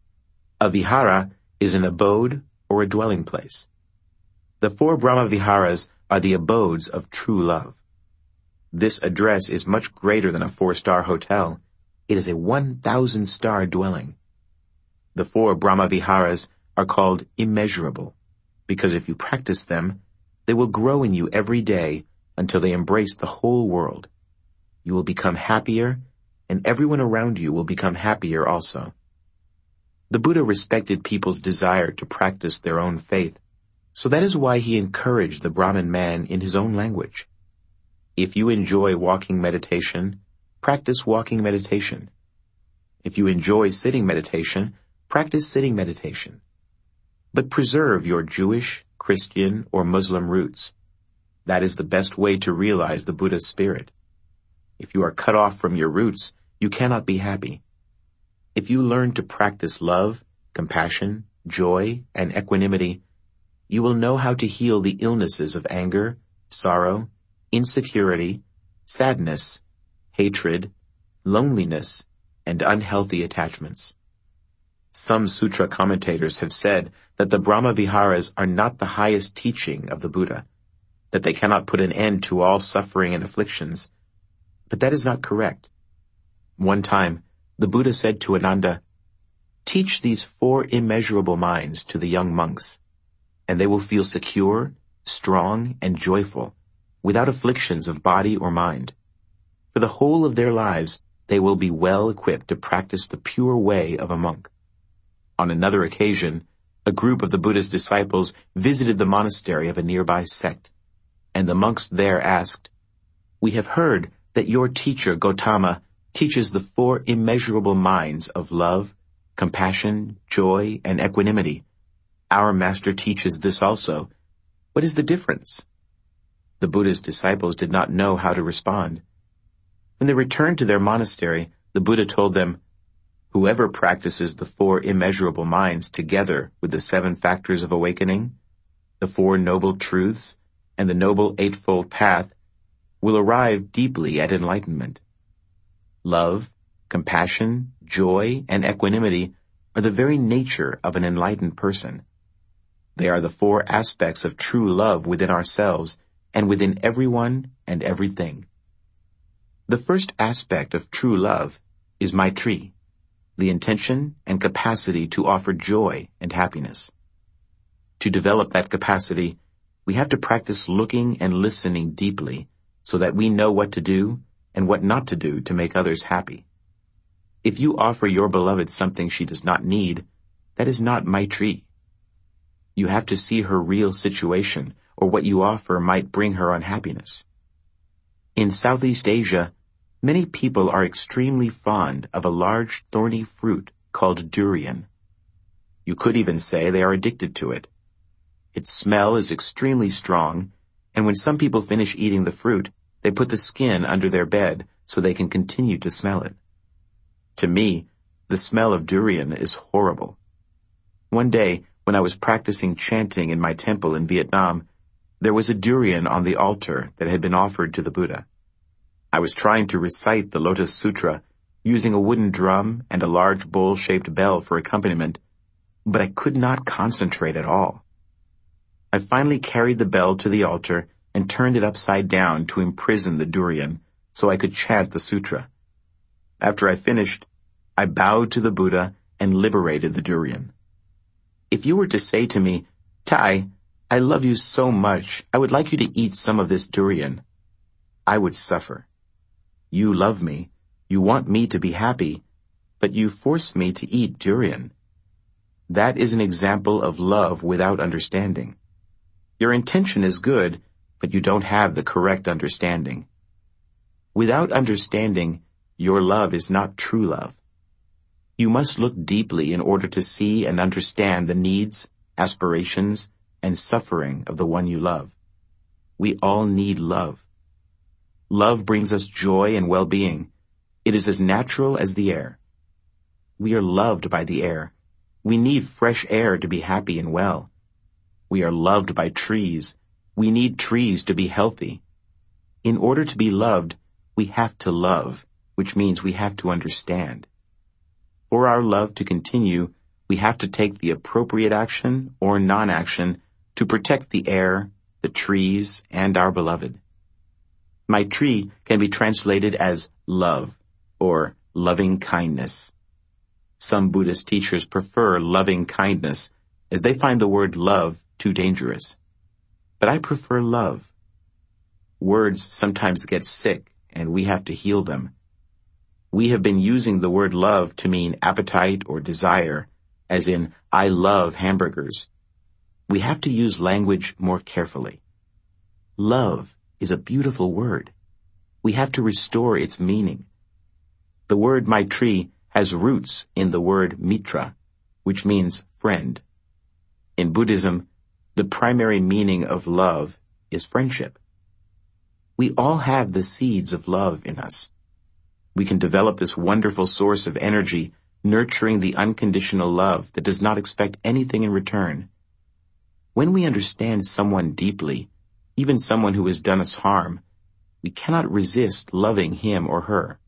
A vihara is an abode or a dwelling place. The four Brahma Viharas are the abodes of true love. This address is much greater than a four-star hotel. It is a one thousand star dwelling. The four Brahma Viharas are called immeasurable, because if you practice them, they will grow in you every day until they embrace the whole world. You will become happier, and everyone around you will become happier also. The Buddha respected people's desire to practice their own faith, so that is why he encouraged the Brahmin man in his own language. If you enjoy walking meditation, practice walking meditation. If you enjoy sitting meditation, practice sitting meditation. But preserve your Jewish, Christian, or Muslim roots. That is the best way to realize the Buddha's spirit. If you are cut off from your roots, you cannot be happy. If you learn to practice love, compassion, joy, and equanimity, you will know how to heal the illnesses of anger, sorrow, insecurity, sadness, hatred, loneliness, and unhealthy attachments. Some sutra commentators have said that the Brahma Viharas are not the highest teaching of the Buddha, that they cannot put an end to all suffering and afflictions, but that is not correct. One time, the Buddha said to Ananda, "Teach these four immeasurable minds to the young monks, and they will feel secure, strong, and joyful, without afflictions of body or mind. For the whole of their lives, they will be well equipped to practice the pure way of a monk." On another occasion, a group of the Buddha's disciples visited the monastery of a nearby sect, and the monks there asked, "We have heard that your teacher Gautama teaches the four immeasurable minds of love, compassion, joy, and equanimity. Our master teaches this also. What is the difference?" The Buddha's disciples did not know how to respond. When they returned to their monastery, the Buddha told them, "Whoever practices the four immeasurable minds together with the seven factors of awakening, the four noble truths, and the noble eightfold path will arrive deeply at enlightenment. Love, compassion, joy, and equanimity are the very nature of an enlightened person. They are the four aspects of true love within ourselves and within everyone and everything. The first aspect of true love is Maitri, the intention and capacity to offer joy and happiness. To develop that capacity, we have to practice looking and listening deeply so that we know what to do and what not to do to make others happy. If you offer your beloved something she does not need, that is not Maitri. You have to see her real situation, or what you offer might bring her unhappiness. In Southeast Asia, many people are extremely fond of a large thorny fruit called durian. You could even say they are addicted to it. Its smell is extremely strong, And when some people finish eating the fruit, they put the skin under their bed so they can continue to smell it. To me, the smell of durian is horrible. One day, when I was practicing chanting in my temple in Vietnam, there was a durian on the altar that had been offered to the Buddha. I was trying to recite the Lotus Sutra using a wooden drum and a large bowl-shaped bell for accompaniment, but I could not concentrate at all. I finally carried the bell to the altar and turned it upside down to imprison the durian so I could chant the sutra. After I finished, I bowed to the Buddha and liberated the durian. If you were to say to me, "Tai, I love you so much, I would like you to eat some of this durian," I would suffer. You love me, you want me to be happy, but you force me to eat durian. That is an example of love without understanding. Your intention is good, but you don't have the correct understanding. Without understanding, your love is not true love. You must look deeply in order to see and understand the needs, aspirations, and suffering of the one you love. We all need love. Love brings us joy and well-being. It is as natural as the air. We are loved by the air. We need fresh air to be happy and well. We are loved by trees. We need trees to be healthy. In order to be loved, we have to love, which means we have to understand. For our love to continue, we have to take the appropriate action or non-action to protect the air, the trees, and our beloved. Maitri can be translated as love or loving kindness. Some Buddhist teachers prefer loving kindness as they find the word love too dangerous. But I prefer love. Words sometimes get sick and we have to heal them. We have been using the word love to mean appetite or desire, as in, I love hamburgers. We have to use language more carefully. Love is a beautiful word. We have to restore its meaning. The word Maitri has roots in the word mitra, which means friend. In Buddhism, the primary meaning of love is friendship. We all have the seeds of love in us. We can develop this wonderful source of energy, nurturing the unconditional love that does not expect anything in return. When we understand someone deeply, even someone who has done us harm, we cannot resist loving him or her.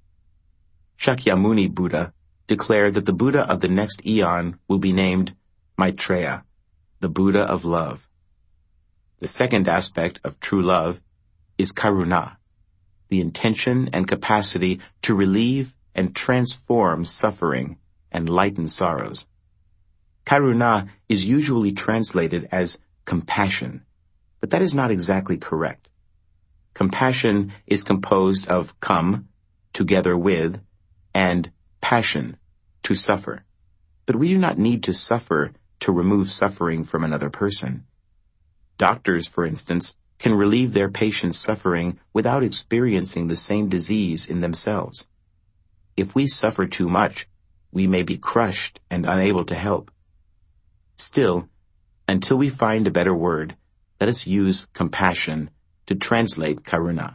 Shakyamuni Buddha declared that the Buddha of the next eon will be named Maitreya, the Buddha of love. The second aspect of true love is karuna, the intention and capacity to relieve and transform suffering and lighten sorrows. Karuna is usually translated as compassion, but that is not exactly correct. Compassion is composed of come, together with, and passion, to suffer. But we do not need to suffer to remove suffering from another person. Doctors, for instance, can relieve their patients' suffering without experiencing the same disease in themselves. If we suffer too much, we may be crushed and unable to help. Still, until we find a better word, let us use compassion to translate karuna.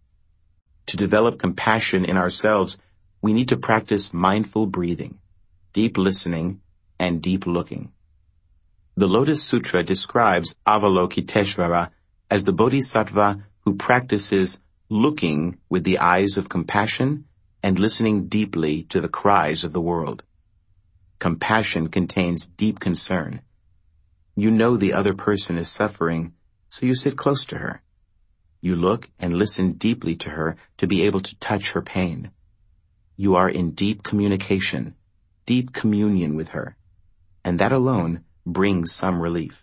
To develop compassion in ourselves, we need to practice mindful breathing, deep listening, and deep looking. The Lotus Sutra describes Avalokiteshvara as the bodhisattva who practices looking with the eyes of compassion and listening deeply to the cries of the world. Compassion contains deep concern. You know the other person is suffering, so you sit close to her. You look and listen deeply to her to be able to touch her pain. You are in deep communication, deep communion with her, and that alone brings some relief.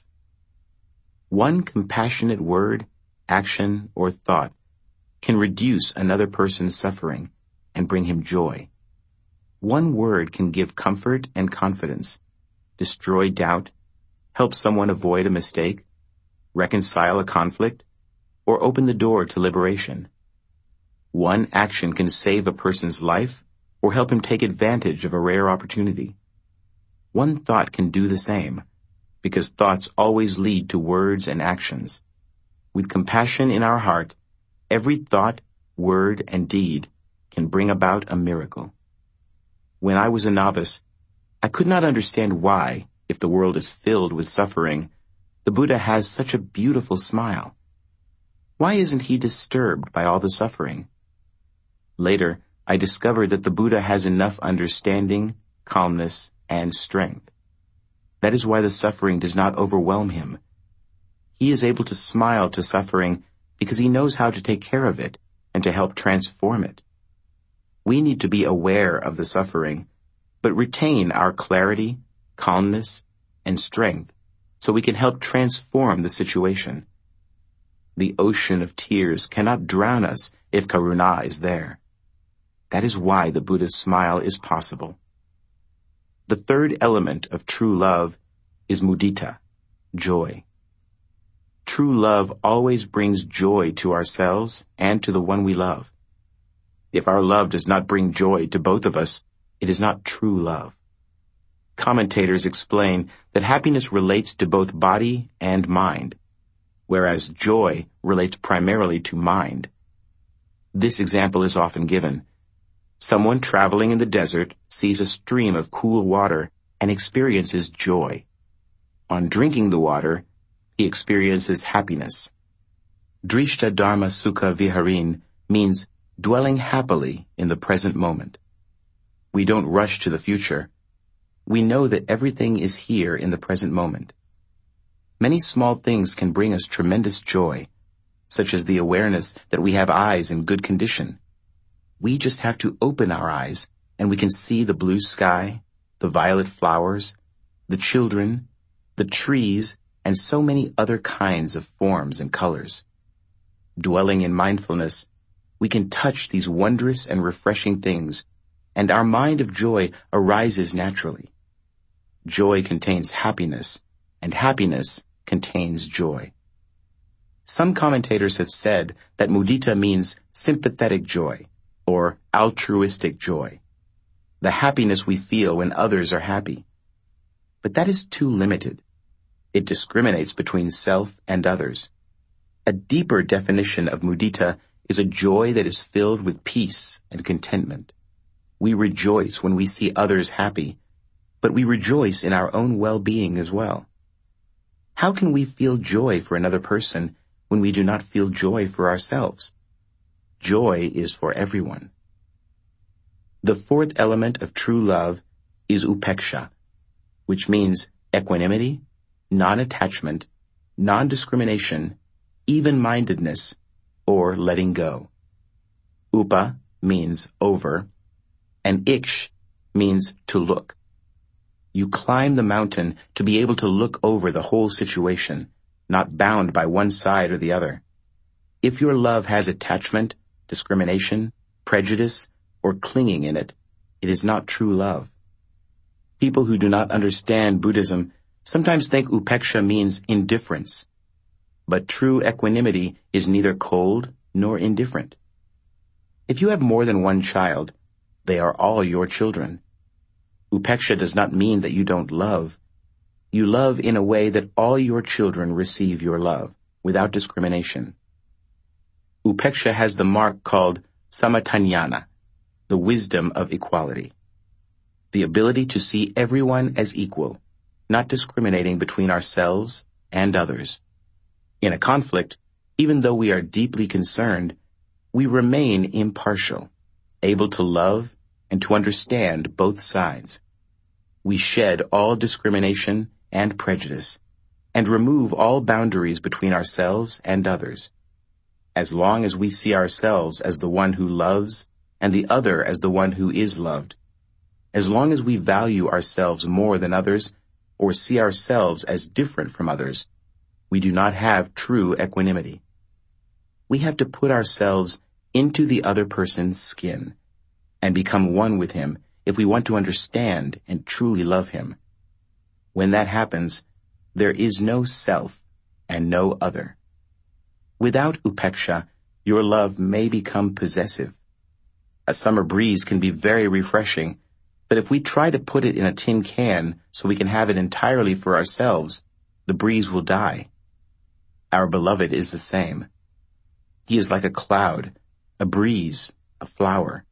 One compassionate word, action, or thought can reduce another person's suffering and bring him joy. One word can give comfort and confidence, destroy doubt, help someone avoid a mistake, reconcile a conflict, or open the door to liberation. One action can save a person's life or help him take advantage of a rare opportunity. One thought can do the same, because thoughts always lead to words and actions. With compassion in our heart, every thought, word, and deed can bring about a miracle. When I was a novice, I could not understand why, if the world is filled with suffering, the Buddha has such a beautiful smile. Why isn't he disturbed by all the suffering? Later, I discovered that the Buddha has enough understanding, calmness, and strength. That is why the suffering does not overwhelm him. He is able to smile to suffering because he knows how to take care of it and to help transform it. We need to be aware of the suffering, but retain our clarity, calmness, and strength so we can help transform the situation. The ocean of tears cannot drown us if karuna is there. That is why the Buddha's smile is possible. The third element of true love is mudita, joy. True love always brings joy to ourselves and to the one we love. If our love does not bring joy to both of us, it is not true love. Commentators explain that happiness relates to both body and mind, whereas joy relates primarily to mind. This example is often given. Someone traveling in the desert sees a stream of cool water and experiences joy. On drinking the water, he experiences happiness. Drishta Dharma Sukha Viharin means dwelling happily in the present moment. We don't rush to the future. We know that everything is here in the present moment. Many small things can bring us tremendous joy, such as the awareness that we have eyes in good condition. We just have to open our eyes and we can see the blue sky, the violet flowers, the children, the trees, and so many other kinds of forms and colors. Dwelling in mindfulness, we can touch these wondrous and refreshing things, and our mind of joy arises naturally. Joy contains happiness, and happiness contains joy. Some commentators have said that mudita means sympathetic joy, or altruistic joy, the happiness we feel when others are happy. But that is too limited. It discriminates between self and others. A deeper definition of mudita is a joy that is filled with peace and contentment. We rejoice when we see others happy, but we rejoice in our own well-being as well. How can we feel joy for another person when we do not feel joy for ourselves? Joy is for everyone. The fourth element of true love is upeksha, which means equanimity, non-attachment, non-discrimination, even-mindedness, or letting go. Upa means over, and iksh means to look. You climb the mountain to be able to look over the whole situation, not bound by one side or the other. If your love has attachment, discrimination, prejudice, or clinging in it, it is not true love. People who do not understand Buddhism sometimes think upeksha means indifference. But true equanimity is neither cold nor indifferent. If you have more than one child, they are all your children. Upeksha does not mean that you don't love. You love in a way that all your children receive your love, without discrimination. Upeksha has the mark called samatanyana, the wisdom of equality. The ability to see everyone as equal, not discriminating between ourselves and others. In a conflict, even though we are deeply concerned, we remain impartial, able to love and to understand both sides. We shed all discrimination and prejudice, and remove all boundaries between ourselves and others. As long as we see ourselves as the one who loves and the other as the one who is loved, as long as we value ourselves more than others or see ourselves as different from others, we do not have true equanimity. We have to put ourselves into the other person's skin and become one with him if we want to understand and truly love him. When that happens, there is no self and no other. Without upeksha, your love may become possessive. A summer breeze can be very refreshing, but if we try to put it in a tin can so we can have it entirely for ourselves, the breeze will die. Our beloved is the same. He is like a cloud, a breeze, a flower.